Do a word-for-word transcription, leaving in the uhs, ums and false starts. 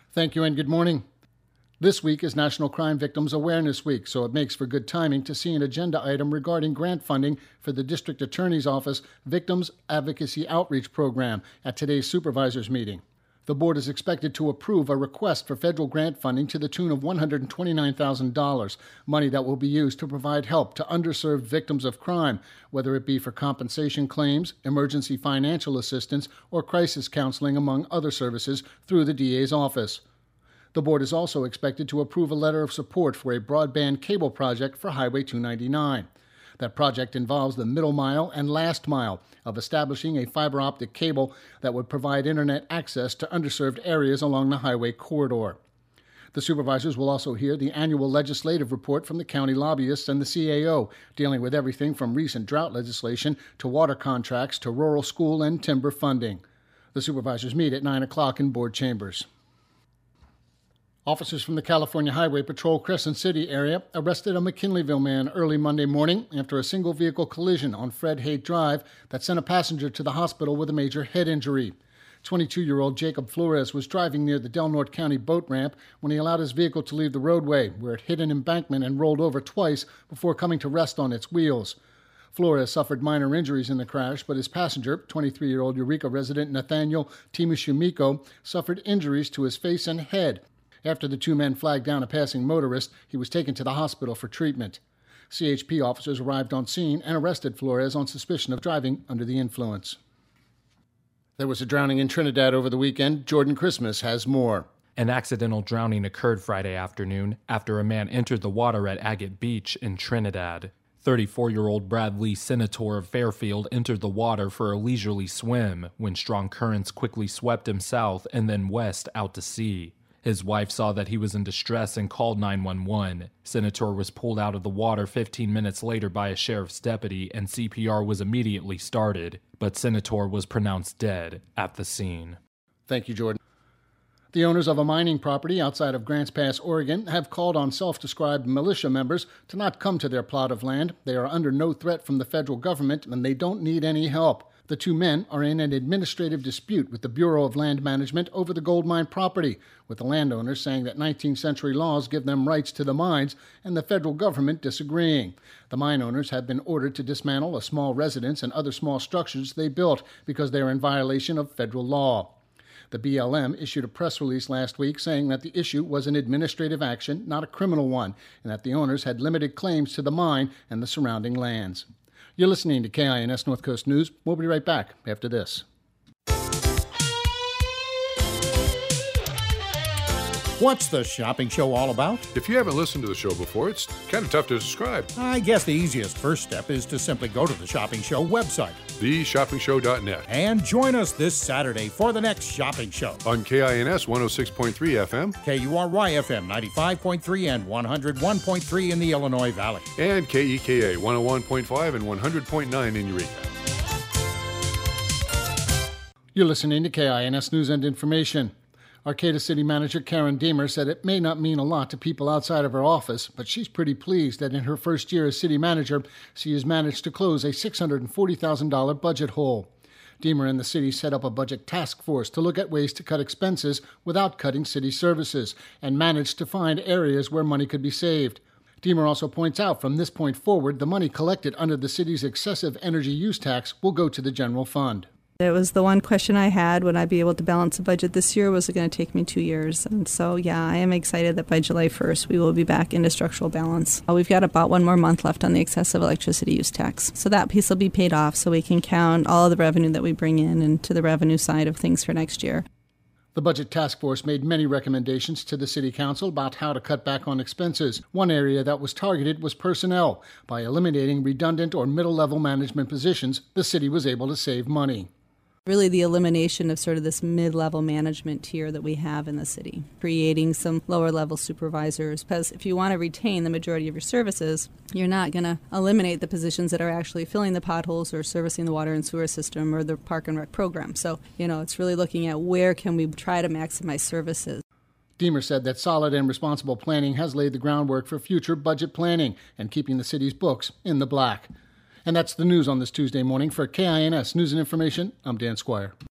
Thank you and good morning. This week is National Crime Victims Awareness Week, so it makes for good timing to see an agenda item regarding grant funding for the District Attorney's Office Victims Advocacy Outreach Program at today's supervisors meeting. The board is expected to approve a request for federal grant funding to the tune of one hundred twenty-nine thousand dollars, money that will be used to provide help to underserved victims of crime, whether it be for compensation claims, emergency financial assistance, or crisis counseling, among other services, through the D A's office. The board is also expected to approve a letter of support for a broadband cable project for Highway two ninety-nine. That project involves the middle mile and last mile of establishing a fiber optic cable that would provide internet access to underserved areas along the highway corridor. The supervisors will also hear the annual legislative report from the county lobbyists and the C A O, dealing with everything from recent drought legislation to water contracts to rural school and timber funding. The supervisors meet at nine o'clock in board chambers. Officers from the California Highway Patrol Crescent City area arrested a McKinleyville man early Monday morning after a single-vehicle collision on Fred Haight Drive that sent a passenger to the hospital with a major head injury. twenty-two-year-old Jacob Flores was driving near the Del Norte County boat ramp when he allowed his vehicle to leave the roadway, where it hit an embankment and rolled over twice before coming to rest on its wheels. Flores suffered minor injuries in the crash, but his passenger, twenty-three-year-old Eureka resident Nathaniel Timushimiko, suffered injuries to his face and head. After the two men flagged down a passing motorist, he was taken to the hospital for treatment. C H P officers arrived on scene and arrested Flores on suspicion of driving under the influence. There was a drowning in Trinidad over the weekend. Jordan Christmas has more. An accidental drowning occurred Friday afternoon after a man entered the water at Agate Beach in Trinidad. thirty-four-year-old Brad Lee Senator of Fairfield entered the water for a leisurely swim when strong currents quickly swept him south and then west out to sea. His wife saw that he was in distress and called nine one one. Senator was pulled out of the water fifteen minutes later by a sheriff's deputy, and C P R was immediately started, but Senator was pronounced dead at the scene. Thank you, Jordan. The owners of a mining property outside of Grants Pass, Oregon, have called on self-described militia members to not come to their plot of land. They are under no threat from the federal government, and they don't need any help. The two men are in an administrative dispute with the Bureau of Land Management over the gold mine property, with the landowners saying that nineteenth century laws give them rights to the mines and the federal government disagreeing. The mine owners have been ordered to dismantle a small residence and other small structures they built because they are in violation of federal law. The B L M issued a press release last week saying that the issue was an administrative action, not a criminal one, and that the owners had limited claims to the mine and the surrounding lands. You're listening to K I N S North Coast News. We'll be right back after this. What's the shopping show all about? If you haven't listened to the show before, it's kind of tough to describe. I guess the easiest first step is to simply go to the Shopping Show website. the shopping show dot net. And join us this Saturday for the next Shopping Show. On K I N S one oh six point three F M. K U R Y F M ninety-five point three and one oh one point three in the Illinois Valley. And K E K A one oh one point five and one hundred point nine in Eureka. You're listening to K I N S News and Information. Arcata City Manager Karen Deemer said it may not mean a lot to people outside of her office, but she's pretty pleased that in her first year as city manager, she has managed to close a six hundred forty thousand dollars budget hole. Deemer and the city set up a budget task force to look at ways to cut expenses without cutting city services, and managed to find areas where money could be saved. Deemer also points out from this point forward, the money collected under the city's excessive energy use tax will go to the general fund. It was the one question I had, would I be able to balance the budget this year? Was it going to take me two years? And so, yeah, I am excited that by July first, we will be back into structural balance. We've got about one more month left on the excessive electricity use tax. So that piece will be paid off so we can count all of the revenue that we bring in into the revenue side of things for next year. The Budget Task Force made many recommendations to the City Council about how to cut back on expenses. One area that was targeted was personnel. By eliminating redundant or middle-level management positions, the city was able to save money. Really the elimination of sort of this mid-level management tier that we have in the city, creating some lower-level supervisors, because if you want to retain the majority of your services, you're not going to eliminate the positions that are actually filling the potholes or servicing the water and sewer system or the park and rec program. So, you know, it's really looking at where can we try to maximize services. Deemer said that solid and responsible planning has laid the groundwork for future budget planning and keeping the city's books in the black. And that's the news on this Tuesday morning. For K I N S News and Information, I'm Dan Squire.